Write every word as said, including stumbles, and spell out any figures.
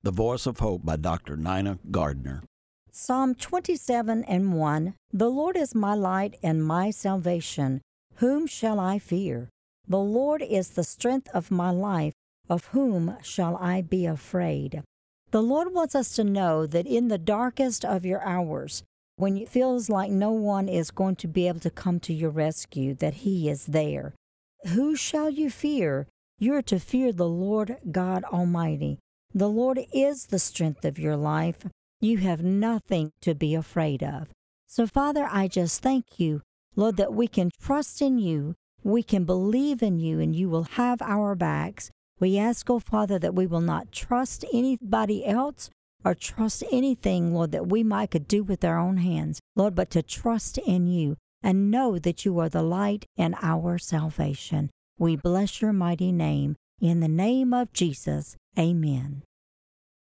The Voice of Hope by Doctor Nina Gardner. Psalm twenty-seven and one. The Lord is my light and my salvation. Whom shall I fear? The Lord is the strength of my life. Of whom shall I be afraid? The Lord wants us to know that in the darkest of your hours, when it feels like no one is going to be able to come to your rescue, that He is there. Who shall you fear? You're to fear the Lord God Almighty. The Lord is the strength of your life. You have nothing to be afraid of. So, Father, I just thank you, Lord, that we can trust in you, we can believe in you, and you will have our backs. We ask, oh Father, that we will not trust anybody else or trust anything, Lord, that we might could do with our own hands, Lord, but to trust in you and know that you are the light and our salvation. We bless your mighty name. In the name of Jesus, amen.